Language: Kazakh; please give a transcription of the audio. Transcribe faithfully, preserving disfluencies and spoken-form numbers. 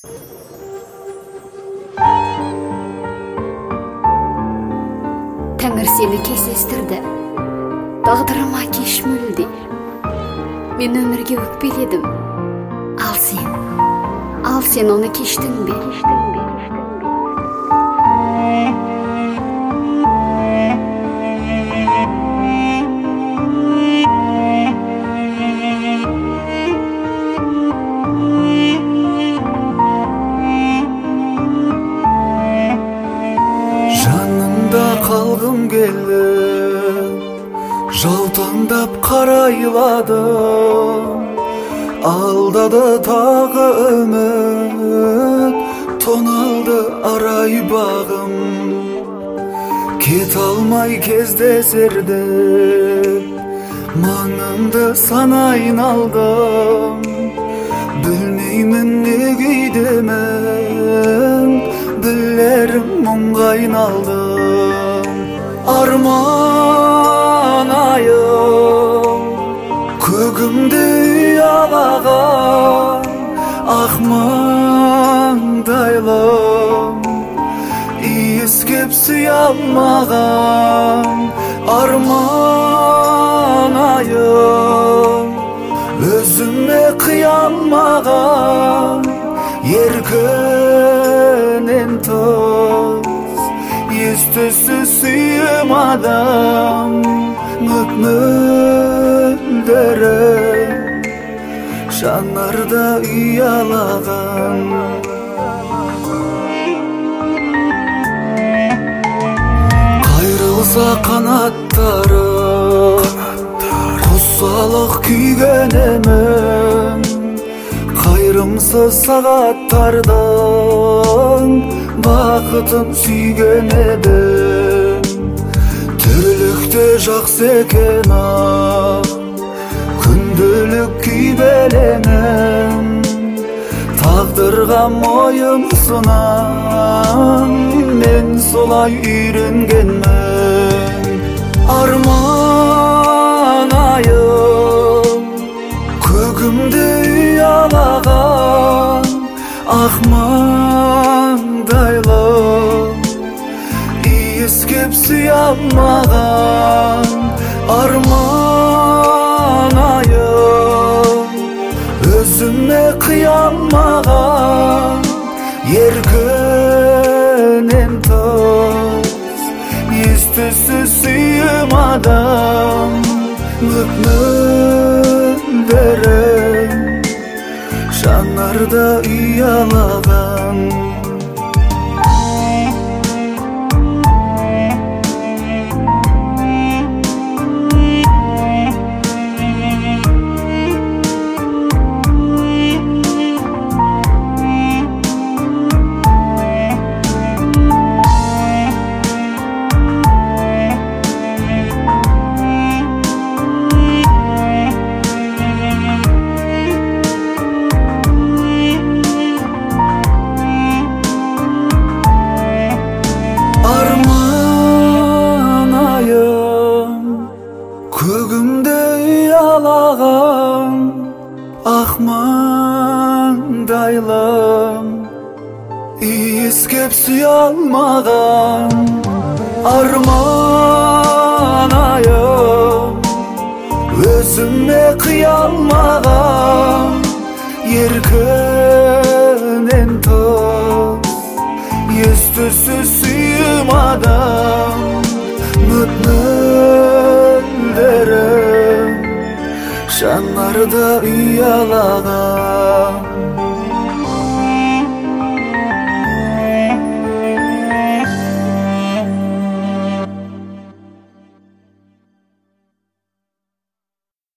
Тәңір сені кездестірді, тағдырыма кеш мүлде. Мен өмірге өкпеледім, ал сен, ал сен оны кештің бе? Жанымда қалғым келді, жаутаңдап қарайладым. Алдады тағы үміт, тоналды арай бағым. Кет алмай кездесерді, маңымды сан айналдым. Білмеймін не күйдемін, білерім мұңға айналдым. Арман айым, көгімді ұялаған ақ маңдайлым, иіскеп сүйе алмаған. Арман айым, өзіме қия алмаған. Еркінен тыс, ес-түссіз сүймадым. Мөп-мөлдірім жанарда ұялаған. Қайрылса қанаттары, құсалық күйгенемін. Қайрымсыз сағаттардың бақытын сүйген едім. Тірлікте жақсы екен ақ, күнделік күйбеленім. Тағдырға мойын ұсынам, мен солай үйренгенмін. Арман айым, көгімді ұялаған ақ маңдайлым, иіскеп сүйе алмаған. Арман айым, өзіме қия алмаған. Еркінен тыс, ес-түссіз сүймадым. Мөп-мөлдірім жанарда ұялаған. Көгімді ұялаған ақ маңдайлым, иіскеп сүйе алмаған. Арман айым, өзіме қия алмаған. Еркінен тыс, ес-түссіз сүймадым. Мөп-мөлдірім жанарда ұялаған.